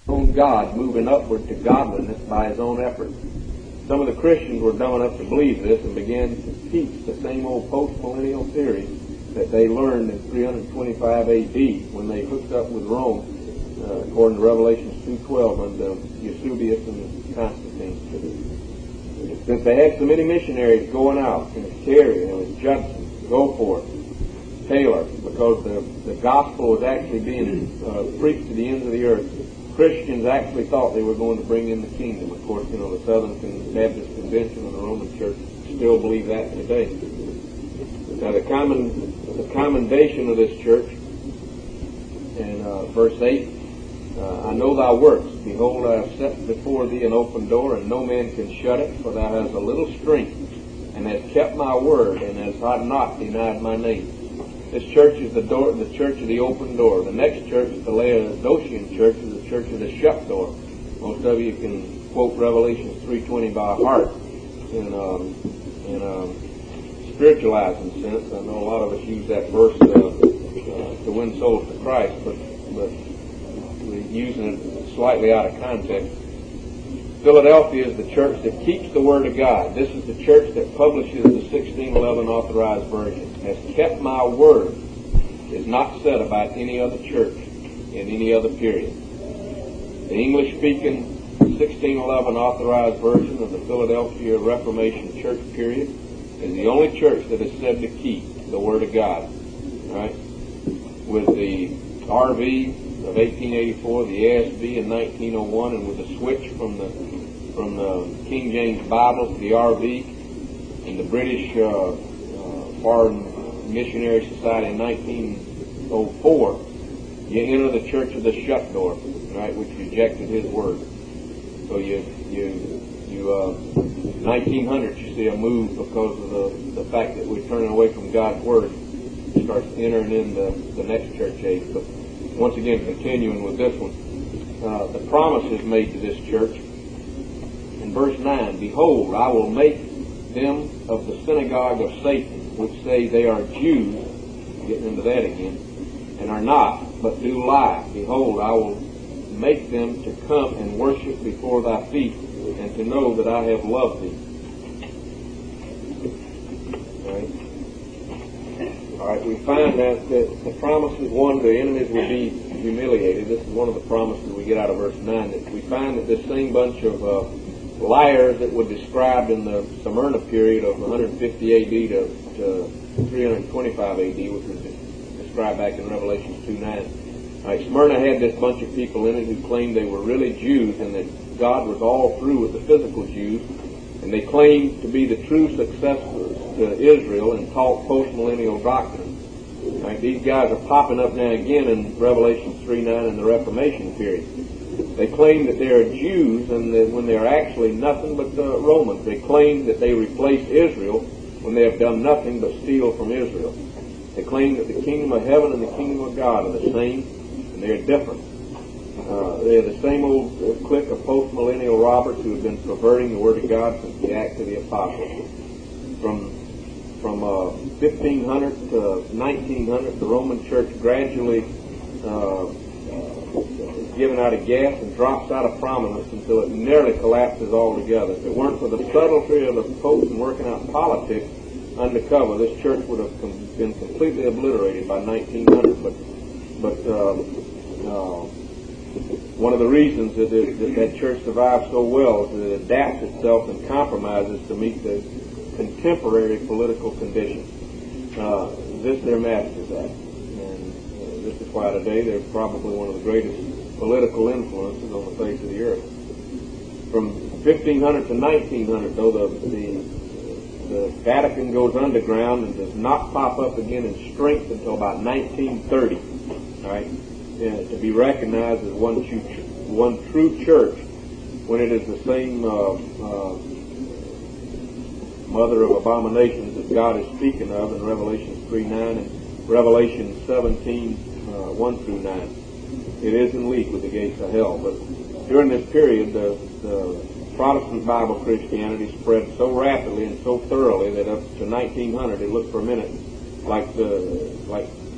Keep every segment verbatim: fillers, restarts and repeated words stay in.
own God moving upward to godliness by his own efforts. Some of the Christians were dumb enough to believe this and began to teach the same old post-millennial theory that they learned in three twenty-five A D when they hooked up with Rome, uh, according to Revelation two twelve under Eusebius and Constantine. Since they had so many missionaries going out, and Carey, and it was Judson, Goforth, Taylor, because the, the gospel was actually being uh, preached to the ends of the earth, Christians actually thought they were going to bring in the kingdom. Of course, you know, the Southern Baptist Convention and the Roman Church still believe that today. Now, the common the commendation of this church in uh, verse eight, uh, I know thy works. Behold, I have set before thee an open door, and no man can shut it, for thou hast a little strength, and hast kept my word, and hast not denied my name. This church is the door, the church of the open door. The next church, the Laodicean church, is the church of the shut door. Most of you can quote Revelation three twenty by heart in um, in um, spiritualizing sense. I know a lot of us use that verse uh, uh, to win souls to Christ, but but we're using it slightly out of context. Philadelphia is the church that keeps the Word of God. This is the church that publishes the sixteen eleven authorized version. Has kept my word is not said about any other church in any other period. The English-speaking sixteen eleven authorized version of the Philadelphia Reformation Church period is the only church that is said to keep the Word of God. Right? With the R V of eighteen eighty-four, the A S V in nineteen oh one, and with the switch from the from the King James Bible to the R V, and the British uh, uh, Foreign Missionary Society in nineteen oh four, you enter the church of the shut door, right, which rejected his word. So you you you uh, nineteen hundred, you see a move because of the the fact that we're turning away from God's word. It starts entering in the, the next church age. But once again, continuing with this one, uh, the promise is made to this church. In verse nine, behold, I will make them of the synagogue of Satan, which say they are Jews, getting into that again, and are not, but do lie. Behold, I will make them to come and worship before thy feet, and to know that I have loved thee. All right. All right, we find that, that the promise is one, the enemies will be humiliated. This is one of the promises we get out of verse nine, that we find that this same bunch of uh, liars that were described in the Smyrna period of one fifty A D to, to three twenty-five A D, which was described back in Revelation two nine. Right, Smyrna had this bunch of people in it who claimed they were really Jews and that God was all through with the physical Jews, and they claimed to be the true successors to Israel and taught postmillennial doctrine. Right, these guys are popping up now again in Revelation three nine in the Reformation period. They claim that they are Jews, and that when they are actually nothing but uh, Romans. They claim that they replaced Israel when they have done nothing but steal from Israel. They claim that the kingdom of heaven and the kingdom of God are the same, and they are different. Uh, they are the same old uh, clique of post-millennial robbers who have been perverting the Word of God since the Acts of the Apostles. From from uh, fifteen hundred to nineteen hundred, the Roman Church gradually uh, is given out of gas and drops out of prominence until it nearly collapses altogether. If it weren't for the subtlety of the Popes and working out politics undercover, this church would have com- been completely obliterated by nineteen hundred. But but uh, uh, one of the reasons that, it, that that church survives so well is that it adapts itself and compromises to meet the contemporary political conditions. Uh, this their masters at. And uh, this is why today they're probably one of the greatest political influences on the face of the earth. From fifteen hundred to nineteen hundred, though, the, the, the Vatican goes underground and does not pop up again in strength until about nineteen thirty, right? Uh, to be recognized as one true, one true church, when it is the same uh, uh, mother of abominations that God is speaking of in Revelation three nine and Revelation seventeen, uh, one through nine. It is in league with the gates of hell. But during this period, the, the Protestant Bible Christianity spread so rapidly and so thoroughly that up to nineteen hundred, it looked for a minute like the like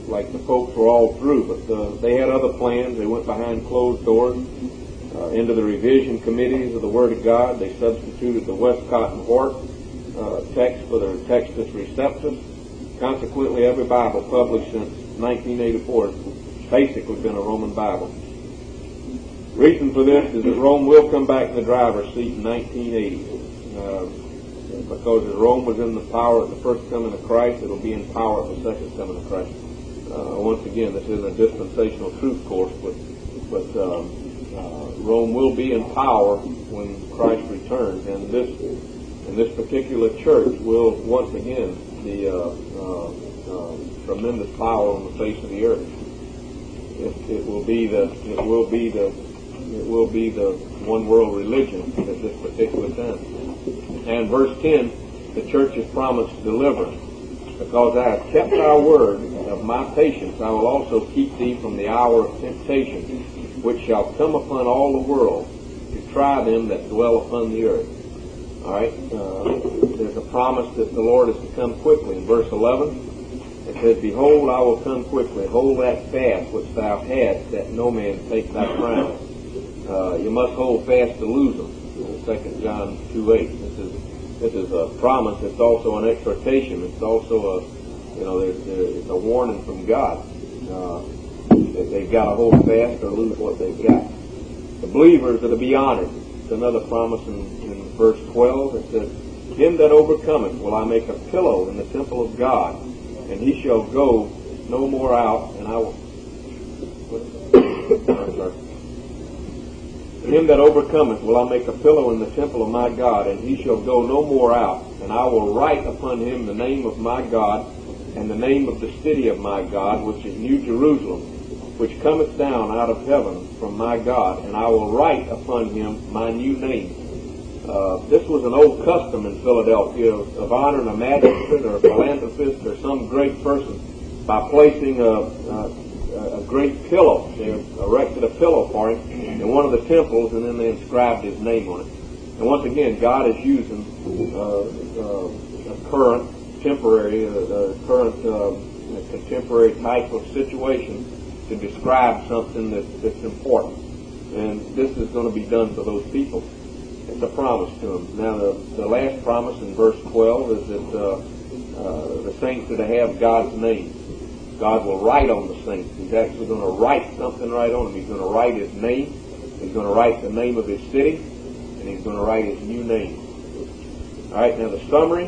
like the folks were all through, but uh, they had other plans. They went behind closed doors uh, into the revision committees of the Word of God. They substituted the Westcott and Hort uh, text for their Textus Receptus. Consequently, every Bible published since nineteen eighty-four has basically been a Roman Bible. Reason for this is that Rome will come back in the driver's seat in nineteen eighty. Uh, because as Rome was in the power at the first coming of Christ, it'll be in power at the second coming of Christ. Uh, once again, this isn't a dispensational truth course, but but um, uh, Rome will be in power when Christ returns, and this and this particular church will once again be uh, uh, uh, tremendous power on the face of the earth. It, it will be the it will be the it will be the one world religion at this particular time. And verse ten, the church is promised deliverance. Because I have kept thy word of my patience, I will also keep thee from the hour of temptation, which shall come upon all the world to try them that dwell upon the earth. All right, uh, there's a promise that the Lord is to come quickly. In verse eleven, it says, Behold, I will come quickly. Hold that fast which thou hast, that no man take thy crown. Uh, you must hold fast to lose them. Second John two eight. This is this is a promise. It's also an exhortation. It's also a you know there's, there's it's a warning from God uh, that they've got to hold fast or lose what they've got. The believers are to be honored. It's another promise in, in verse twelve. It says, Him that overcometh will I make a pillow in the temple of God, and he shall go no more out, and I will. I'm sorry. Him that overcometh will I make a pillow in the temple of my God, and he shall go no more out. And I will write upon him the name of my God, and the name of the city of my God, which is New Jerusalem, which cometh down out of heaven from my God. And I will write upon him my new name. Uh, this was an old custom in Philadelphia of, of honoring a magistrate or a philanthropist or some great person by placing a, a a great pillow. They erected a pillow for him in one of the temples, and then they inscribed his name on it. And once again, God is using uh, uh, a current, temporary, uh, a current, uh, a contemporary type of situation to describe something that, that's important. And this is going to be done for those people. It's a promise to them. Now, the, the last promise in verse twelve is that uh, uh, the saints are to have God's name. God will write on the saints. He's actually going to write something right on them. He's going to write his name. He's going to write the name of his city. And he's going to write his new name. All right, now the summary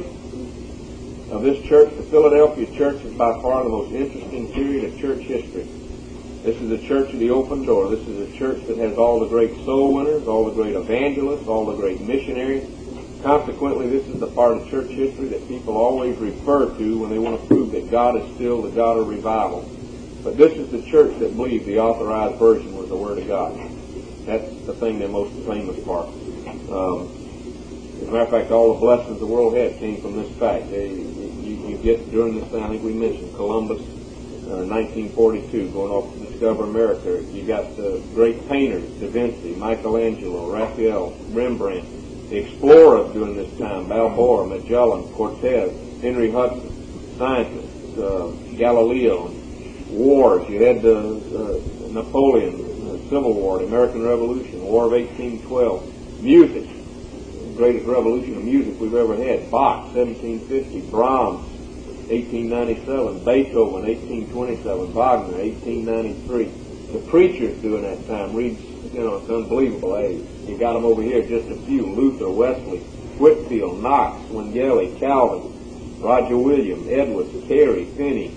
of this church, the Philadelphia church, is by far the most interesting period of church history. This is the church of the open door. This is a church that has all the great soul winners, all the great evangelists, all the great missionaries. Consequently, this is the part of church history that people always refer to when they want to prove that God is still the God of revival. But this is the church that believed the authorized version was the Word of God. That's the thing they're most famous for. Um, as a matter of fact, all the blessings the world had came from this fact. They, you, you get during this time, I think we mentioned Columbus, uh, nineteen forty-two, going off to discover America. You got the great painters, Da Vinci, Michelangelo, Raphael, Rembrandt. The explorers during this time, Balboa, Magellan, Cortez, Henry Hudson, scientists, uh, Galileo, wars. You had the uh, Napoleon, the Civil War, the American Revolution, War of eighteen twelve, music, the greatest revolution of music we've ever had, Bach, seventeen fifty, Brahms, eighteen ninety-seven, Beethoven, eighteen twenty-seven, Wagner, eighteen ninety-three. The preachers during that time, read, you know, it's unbelievable. Hey, you got them over here, just a few: Luther, Wesley, Whitfield, Knox, Zwingli, Calvin, Roger Williams, Edwards, Carey, Finney.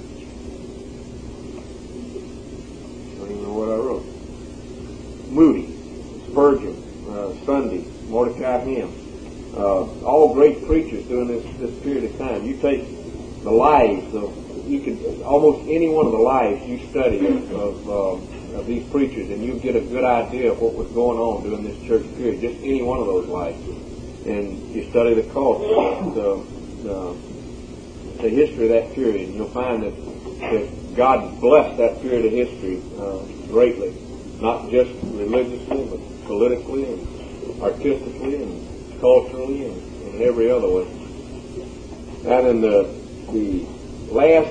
I don't even know what I wrote. Moody, Spurgeon, uh, Sunday, Mordecai Ham. Uh, all great preachers during this, this period of time. You take the lives of, you could, almost any one of the lives you study of, of um, of these preachers, and you get a good idea of what was going on during this church period, just any one of those lives. And you study the culture, the, the, the history of that period, and you'll find that, that God blessed that period of history uh, greatly, not just religiously, but politically and artistically and culturally and in every other way. And in the, the last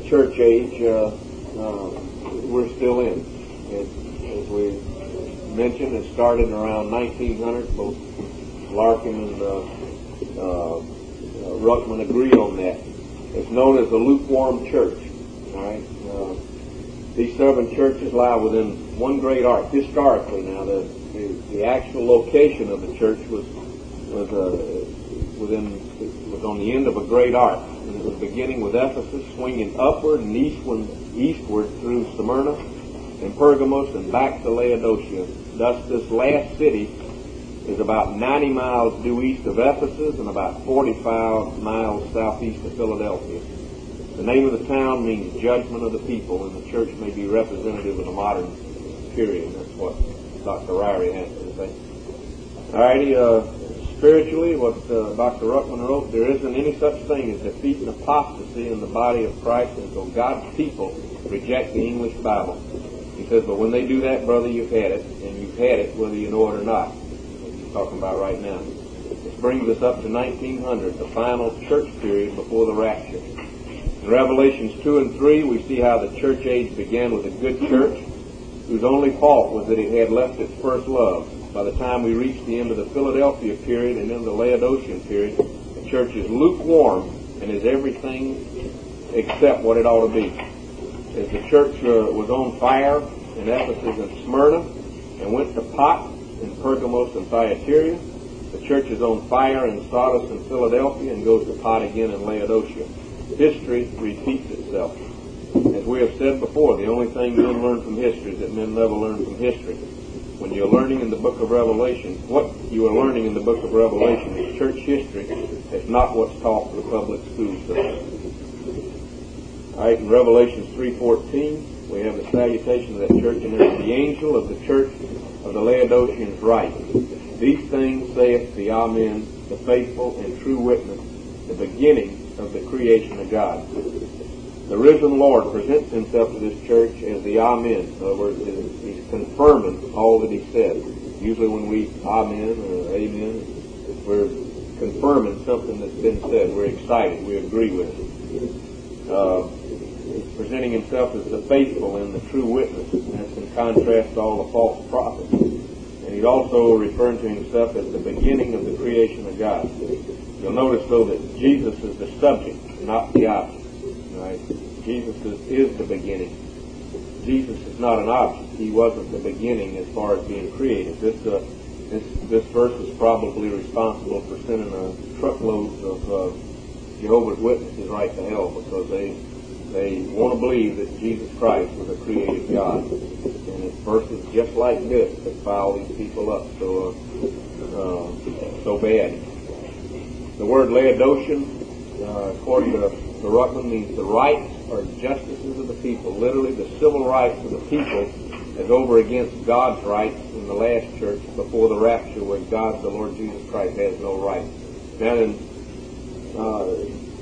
church age uh, uh, we're still in. It, as we mentioned, it started around nineteen hundred. Both Larkin and uh, uh, uh, Ruckman agree on that. It's known as a lukewarm church. All right. Uh, these seven churches lie within one great arc. Historically, now the the, the actual location of the church was was uh, within was on the end of a great arc, and it was beginning with Ephesus, swinging upward and eastward, eastward through Smyrna and Pergamos and back to Laodicea. Thus, this last city is about ninety miles due east of Ephesus and about forty-five miles southeast of Philadelphia. The name of the town means judgment of the people, and the church may be representative of the modern period. That's what Doctor Ryrie has to say. All righty, uh, spiritually, what uh, Doctor Ruckman wrote, there isn't any such thing as defeating apostasy in the body of Christ until God's people reject the English Bible. He says, but when they do that, brother, you've had it, and you've had it whether you know it or not. What he's talking about right now. This brings us up to nineteen hundred, the final church period before the rapture. In Revelations two and three, we see how the church age began with a good church, whose only fault was that it had left its first love. By the time we reach the end of the Philadelphia period and then the Laodicean period, the church is lukewarm and is everything except what it ought to be. As the church uh, was on fire in Ephesus and Smyrna and went to pot in Pergamos and Thyatira, the church is on fire in Sardis and Philadelphia and goes to pot again in Laodicea. History repeats itself. As we have said before, the only thing men learn from history is that men never learn from history. When you're learning in the book of Revelation, what you are learning in the book of Revelation is church history. It's not what's taught in the public school system. All right, in Revelation three fourteen, we have the salutation of that church, and there's the angel of the church of the Laodiceans write, these things saith the Amen, the faithful and true witness, the beginning of the creation of God. The risen Lord presents himself to this church as the Amen. In other words, he's confirming all that he said. Usually when we Amen or Amen, we're confirming something that's been said. We're excited. We agree with it. Uh, he's presenting himself as the faithful and the true witness. That's in contrast to all the false prophets. And he's also referring to himself as the beginning of the creation of God. You'll notice, though, that Jesus is the subject, not the object. Right? Jesus is, is the beginning. Jesus is not an object. He wasn't the beginning as far as being created. This uh, this this verse is probably responsible for sending a truckload of uh, Jehovah's Witnesses right to hell, because they they want to believe that Jesus Christ was a created God. And it's verses just like this that foul these people up so uh, uh, so bad. The word Laodicean, uh, according to the Ruckman, means the rights or justices of the people, literally the civil rights of the people, as over against God's rights in the last church before the rapture, where God, the Lord Jesus Christ, has no rights. Now then, uh,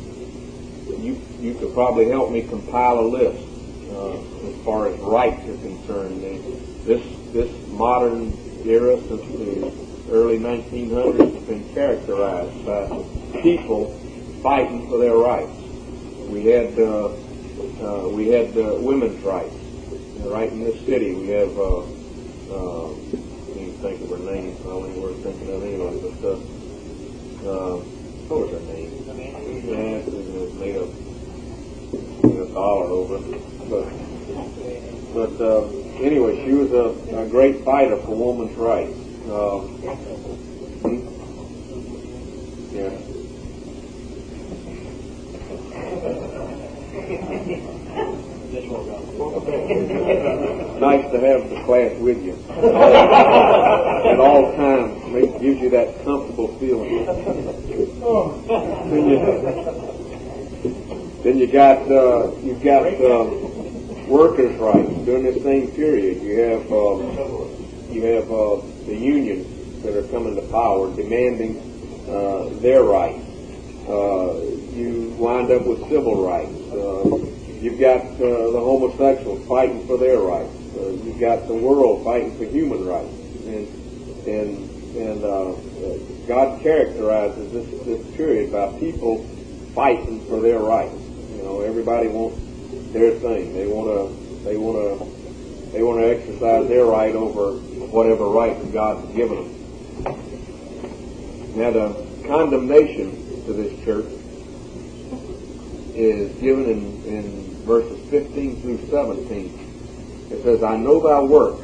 you you could probably help me compile a list uh, as far as rights are concerned. This this modern era, since the early nineteen hundreds, has been characterized by people fighting for their rights. We had uh, uh, we had uh, women's rights. Uh, right in this city, we have. Uh, uh, I can't even think of her name. I don't know what we're thinking of anyway. But uh, uh, what was her name? Yeah, it made a, made a dollar over it. But but uh, anyway, she was a, a great fighter for women's rights. Uh, hmm? Yeah. Nice to have the class with you at all times. It gives you that comfortable feeling. Then you, then you got uh, you've got uh, workers' rights during this same period. You have uh, you have uh, the unions that are coming to power demanding uh, their rights. Uh, you wind up with civil rights. Uh, you've got uh, the homosexuals fighting for their rights. Uh, you've got the world fighting for human rights. And and and uh, God characterizes this this period by people fighting for their rights. You know, everybody wants their thing. They want to, they want to, they want to exercise their right over whatever right that God has given them. Now, the condemnation to this church is given in, in verses fifteen through seventeen. It says, I know thy works,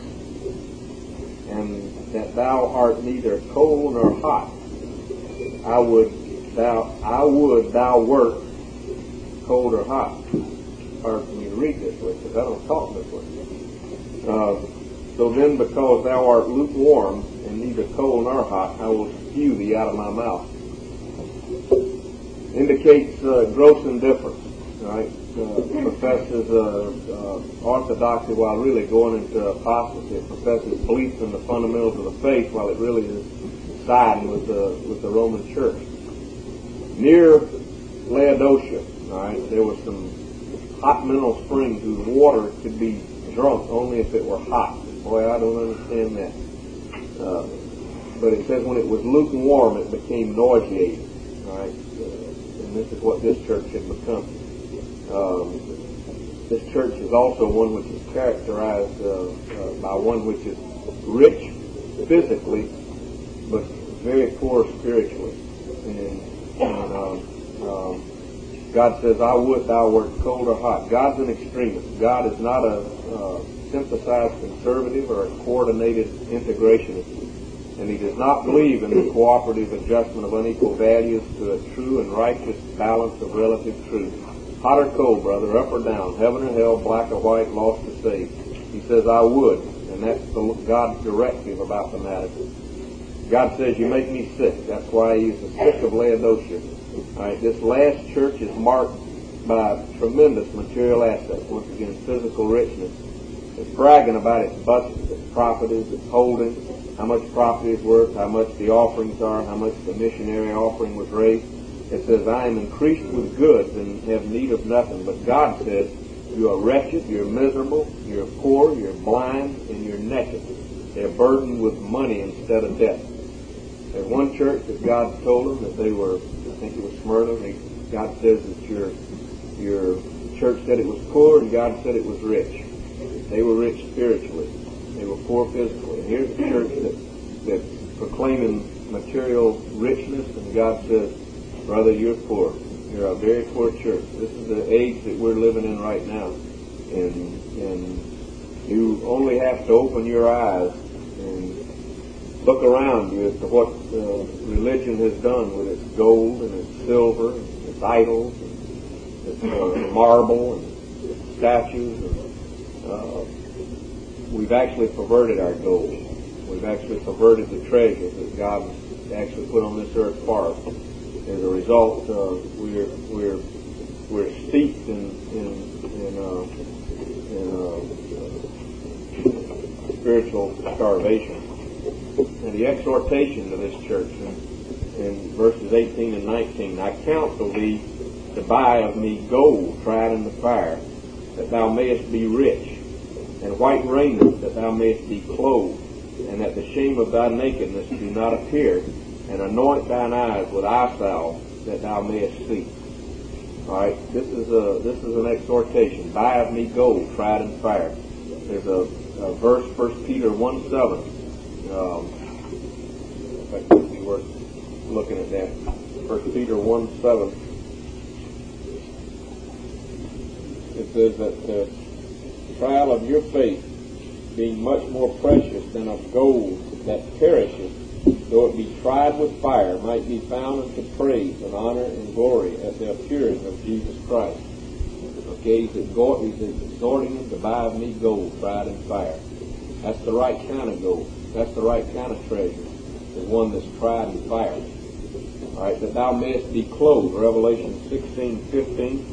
and that thou art neither cold nor hot. I would thou I would thou wert cold or hot. It's hard for me to read this way because I don't talk this way. Uh, so then, because thou art lukewarm and neither cold nor hot, I will spew thee out of my mouth. Indicates uh, gross indifference. Right? Uh, professes uh, uh, orthodoxy while really going into apostasy. It professes belief in the fundamentals of the faith while it really is siding with the with the Roman Church. Near Laodicea, all right, there was some hot mineral springs whose water could be drunk only if it were hot. Boy, I don't understand that. Uh, but it says when it was lukewarm, it became nauseating. All right, uh, and this is what this church had become. Um, this church is also one which is characterized uh, uh, by one which is rich physically, but very poor spiritually. And, and um, um, God says, I would thou wert cold or hot. God's an extremist. God is not a uh, synthesized conservative or a coordinated integrationist. And he does not believe in the cooperative adjustment of unequal values to a true and righteous balance of relative truth. Hot or cold, brother, up or down, heaven or hell, black or white, lost or saved. He says, I would. And that's the, God's directive about the matter. God says, you make me sick. That's why he's the sick of Laodicea. All right, this last church is marked by tremendous material assets. Once again, physical richness. It's bragging about its buses, its properties, its holdings, how much property is worth, how much the offerings are, how much the missionary offering was raised. It says, I am increased with goods and have need of nothing. But God says, you are wretched, you're miserable, you're poor, you're blind, and you're naked. They're burdened with money instead of debt. There's one church that God told them that they were, I think it was Smyrna, they, God says that your, your church said it was poor and God said it was rich. They were rich spiritually. They were poor physically. And here's a church that, that's proclaiming material richness, and God says, brother, you're poor. You're a very poor church. This is the age that we're living in right now. And, and you only have to open your eyes and look around you as to what uh, religion has done with its gold and its silver and its idols and its uh, marble and its statues. And, uh, we've actually perverted our gold. We've actually perverted the treasures that God actually put on this earth for us. As a result, uh, we're we're we're steeped in in in, uh, in uh, spiritual starvation. And the exhortation to this church in, in verses eighteen and nineteen: I counsel thee to buy of me gold tried in the fire, that thou mayest be rich, and white raiment, that thou mayest be clothed, and that the shame of thy nakedness do not appear. And anoint thine eyes with eye salve, that thou mayest see. All right, this is a this is an exhortation. Buy of me gold tried in fire. There's a, a verse, First Peter one seven. Um, in fact, it would be worth looking at that. First Peter one seven. It says that the trial of your faith, being much more precious than of gold that perisheth, though it be tried with fire, might be found unto praise and honor and glory at the appearing of Jesus Christ. Okay, he's exhorting them to buy of me gold tried in fire. That's the right kind of gold. That's the right kind of treasure. The one that's tried in fire. All right, that thou mayest be clothed. Revelation sixteen fifteen.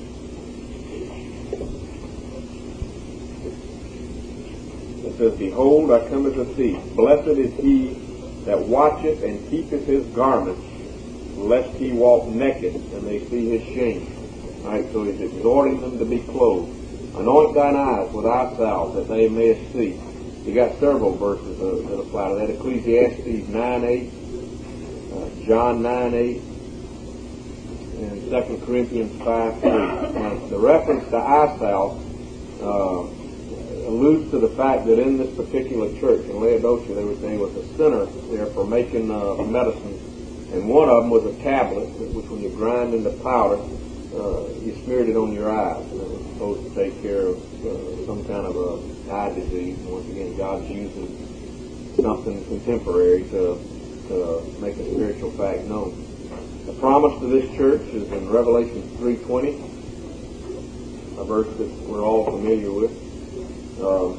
It says, behold, I come as a thief. Blessed is he that watcheth and keepeth his garments, lest he walk naked and they see his shame. All right, so he's exhorting them to be clothed. Anoint thine eyes with eye salve, that they mayest see. You got several verses uh, that apply to that. Ecclesiastes nine eight, uh, John nine eight, and Second Corinthians five three. Now, the reference to eye salve uh, alludes to the fact that in this particular church in Laodicea, there was, there was a center there for making uh, medicines, and one of them was a tablet, which when you grind into powder, uh, you smeared it on your eyes, and it was supposed to take care of uh, some kind of a eye disease. And once again, God's using something contemporary to, to make a spiritual fact known. The promise to this church is in Revelation three twenty, a verse that we're all familiar with. Uh,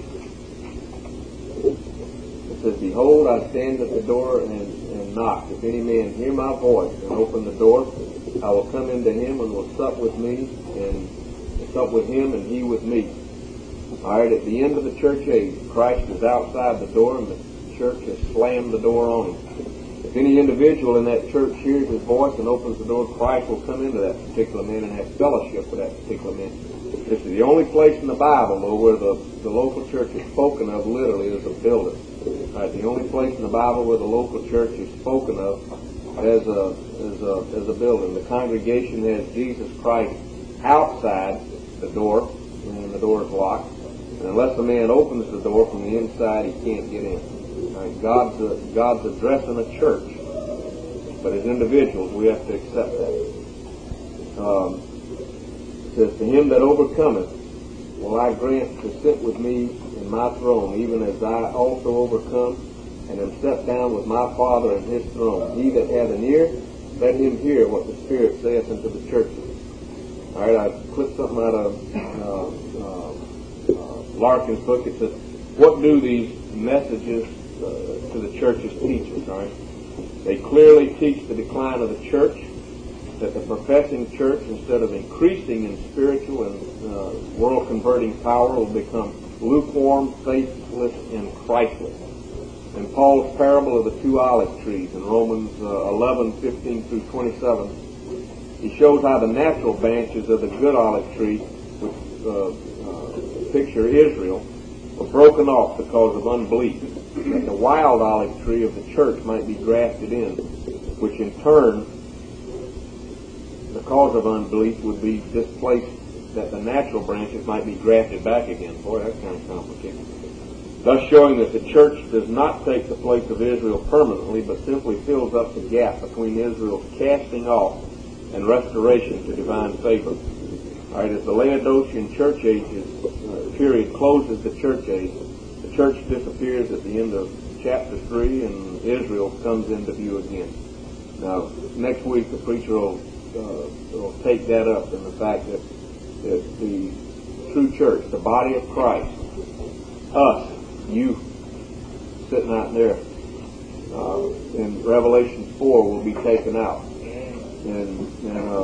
it says, "Behold, I stand at the door and, and knock. If any man hear my voice and open the door, I will come into him and will sup with me, and sup with him and he with me." All right, at the end of the church age, Christ is outside the door, and the church has slammed the door on him. If any individual in that church hears his voice and opens the door, Christ will come into that particular man and have fellowship with that particular man. This is the only place in the Bible, though, where the, the local church is spoken of literally as a building. All right, the only place in the Bible where the local church is spoken of as a as a as a building. The congregation has Jesus Christ outside the door, and the door is locked. And unless a man opens the door from the inside, he can't get in. All right, God's a, God's addressing a church, but as individuals, we have to accept that. Um, it says, "To him that overcometh will I grant to sit with me in my throne, even as I also overcome, and am set down with my Father in his throne. He that hath an ear, let him hear what the Spirit saith unto the churches." All right, I clipped something out of uh, uh, uh, Larkin's book. It says, "What do these messages uh, to the churches teach us?" All right, they clearly teach the decline of the church, that the professing church, instead of increasing in spiritual and uh, world-converting power, will become lukewarm, faithless, and Christless. In Paul's parable of the two olive trees in Romans uh, eleven, fifteen through twenty-seven, he shows how the natural branches of the good olive tree, which uh, uh, picture Israel, were broken off because of unbelief, that the wild olive tree of the church might be grafted in, which in turn, because of unbelief, would be displaced, that the natural branches might be grafted back again. Boy, that's kind of complicated. Thus showing that the church does not take the place of Israel permanently, but simply fills up the gap between Israel's casting off and restoration to divine favor. All right, as the Laodicean church ages uh, period closes the church age, the church disappears at the end of chapter three, and Israel comes into view again. Now, next week the preacher will, uh, will take that up in the fact that, that the true church, the body of Christ, us, you sitting out there, uh, in Revelation four will be taken out. And and, uh,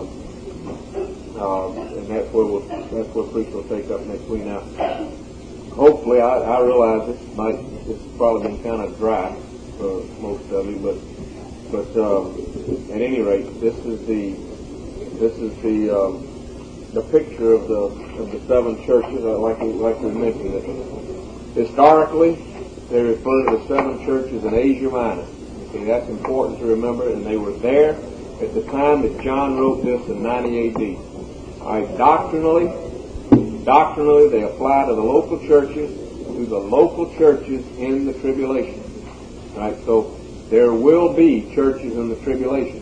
uh, and that's where we'll, that's where preacher will take up next week. Now, hopefully, I, I realize this might it's probably been kind of dry for most of you, but but uh, at any rate, this is the this is the um, the picture of the of the seven churches. Uh, like we, like we mentioned, it historically they refer to the seven churches in Asia Minor. Okay, that's important to remember, and they were there at the time that John wrote this in ninety A D. All right, doctrinally, doctrinally they apply to the local churches, to the local churches in the tribulation. All right, so there will be churches in the tribulation.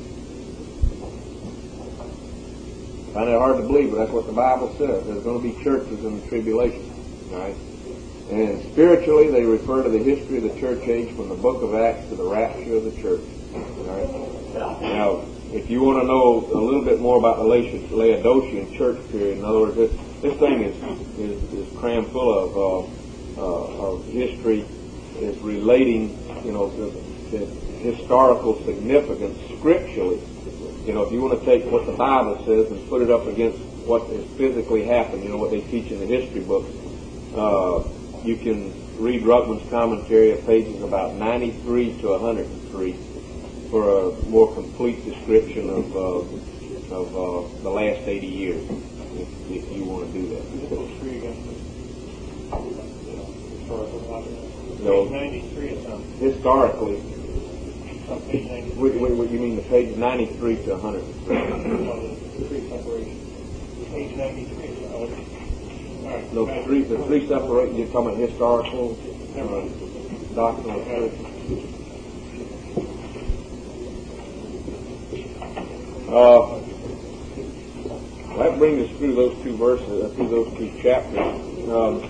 I find it hard to believe, but that's what the Bible says. There's going to be churches in the tribulation. All right, and spiritually they refer to the history of the church age from the book of Acts to the rapture of the church. All right, now, if you want to know a little bit more about the Laodicean church period, in other words, this, this thing is, is, is crammed full of, uh, uh, of history, is relating, you know, the, the historical significance scripturally. You know, if you want to take what the Bible says and put it up against what has physically happened, you know, what they teach in the history books, uh, you can read Ruckman's commentary at pages about ninety-three to one hundred three. For a more complete description of uh, of uh, the last eighty years, if, if you want to do that. No, historically, what, what, what you mean, the page ninety-three to one hundred? Page ninety-three. No, three, the three separate, you're talking about historical, uh, doctrinal truth. Uh, that brings us through those two verses, uh, through those two chapters. Um,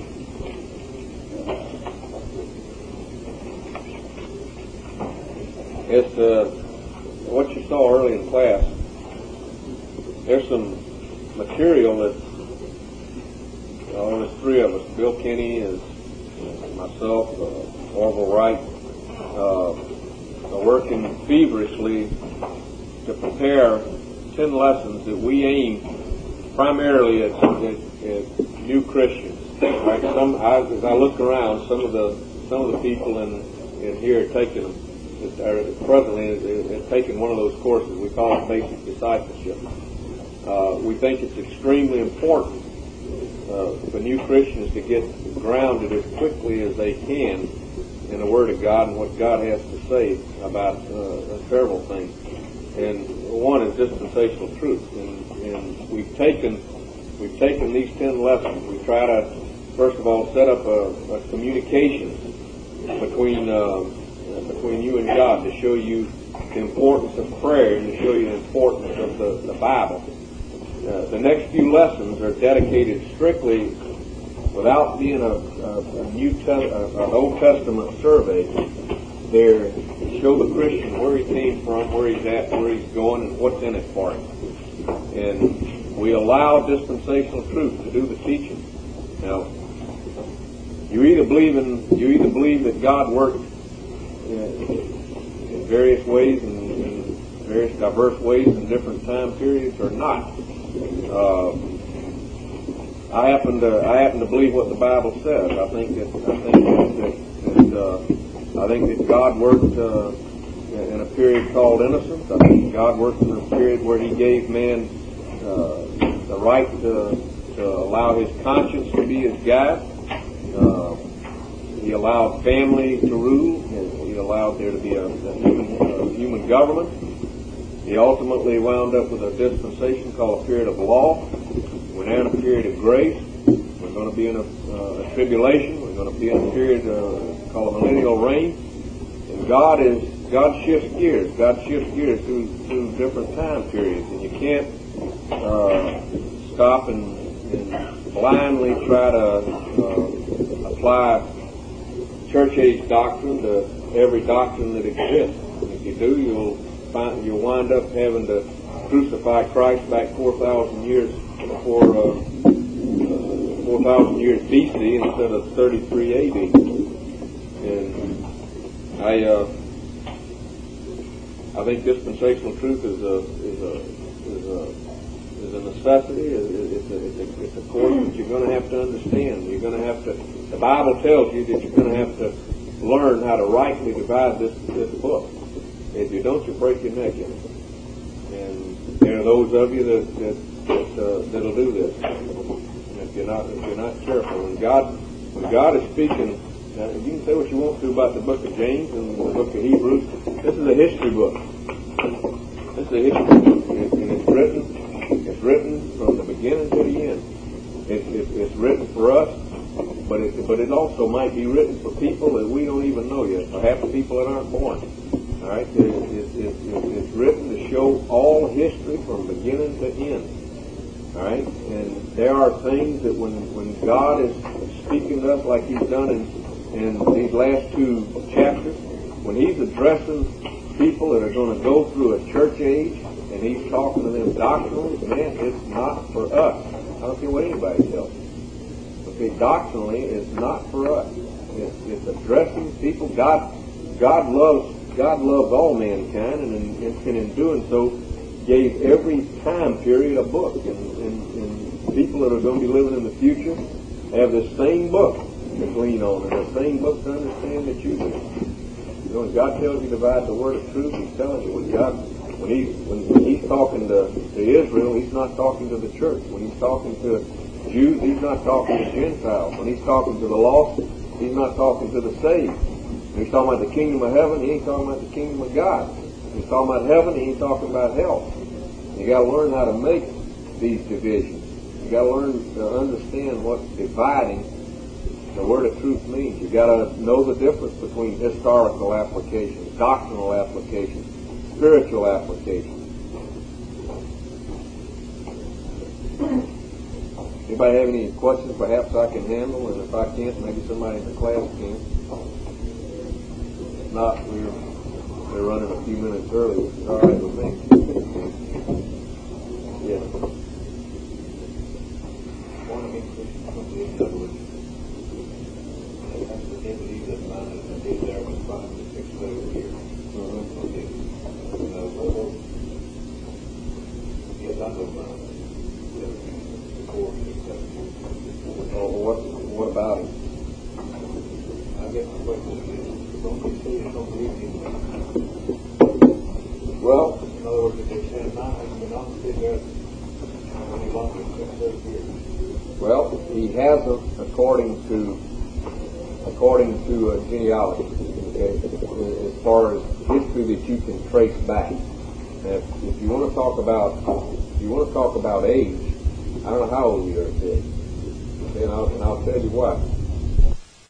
it's uh, what you saw early in class. There's some material that uh, there's three of us. Bill Kenny is myself, uh, Orville Wright, uh, are working feverishly to prepare ten lessons that we aim primarily at, at, at new Christians. Right? Some, I, as I look around, some of the some of the people in in here are taking them. Are presently have taken one of those courses. We call it basic discipleship. Uh, we think it's extremely important uh, for new Christians to get grounded as quickly as they can in the Word of God and what God has to say about uh, several things. And one is dispensational truth. And, and we've taken we've taken these ten lessons. We try to first of all set up a, a communication between uh, between you and God to show you the importance of prayer and to show you the importance of the, the Bible. Uh, the next few lessons are dedicated strictly, without being a, a, a New Te- a, an Old Testament survey. They're to show the Christian where he came from, where he's at, where he's going, and what's in it for him. And we allow dispensational truth to do the teaching. Now, you either believe in you either believe that God worked in, in various ways and in various diverse ways in different time periods or not. Uh, I happen to I happen to believe what the Bible says. I think that I think that, that uh, I think that God worked uh, in a period called innocence. I think God worked in a period where He gave man uh, the right to, to allow his conscience to be his guide. Uh, he allowed family to rule. He allowed there to be a, a, human, a human government. He ultimately wound up with a dispensation called a period of law. We're now in a period of grace. We're going to be in a, uh, a tribulation. We're going to be in a period uh, called a millennial reign. And God is God shifts gears. God shifts gears through through different time periods, and you can't uh, stop and, and blindly try to uh, apply church age doctrine to every doctrine that exists. If you do, you'll find you'll wind up having to crucify Christ back four thousand years before uh, uh, four thousand years B C instead of thirty-three A D. And I uh, I think dispensational truth is a is a is a is a necessity. It's a, it's a, it's a course that you're going to have to understand. You're going to have to. The Bible tells you that you're going to have to learn how to rightly divide this this book. If you don't, you break your neck in it. And there are those of you that that, that uh, that'll do this. And if you're not if you're not careful, when God when God is speaking, now, you can say what you want to about the book of James and the book of Hebrews. This is a history book. This is a history book, and, and it's written it's written from the beginning to the end. It, it, it's written for us, but it but it also might be written for people that we don't even know yet. Perhaps people that aren't born. All right, it, it, it, it, it's written to show all history from beginning to end. All right, and there are things that when when God is speaking to us like He's done in in these last two chapters, when He's addressing people that are going to go through a church age, and He's talking to them doctrinally, man, it's not for us. I don't care what anybody tells you. Okay, doctrinally, it's not for us. It's, it's addressing people. God, God loves. God loves all mankind, and in, and in doing so, gave every time period a book. And, and, and people that are going to be living in the future have the same book to glean on, and the same book to understand that you do. You know, when God tells you to divide the word of truth, He's telling you. When God, when He's when, when He's talking to, to Israel, He's not talking to the church. When He's talking to Jews, He's not talking to Gentiles. When He's talking to the lost, He's not talking to the saved. When He's talking about the kingdom of heaven, He ain't talking about the kingdom of God. When He's talking about heaven, He ain't talking about hell. You got to learn how to make these divisions. You got to learn to understand what dividing the word of truth means. You got to know the difference between historical application, doctrinal application, spiritual application. Anybody have any questions perhaps I can handle? And if I can't, maybe somebody in the class can. If not, we're, we're running a few minutes early, which is all right with me. Yeah. One of the Christians believe that was, they believe that man is been there for five to six thousand years. Okay. Uh, yes, I know man. Oh, what, what about it? I guess the question is, don't they say they don't believe in him? Well, in other words, if they said man has been on the there any longer than six thousand years. well, he hasn't according to according to uh, genealogy, okay, as far as history that you can trace back. Now, if, if you want to talk about if you want to talk about age, I don't know how old you are today. Okay, and I'll, and I'll tell you why.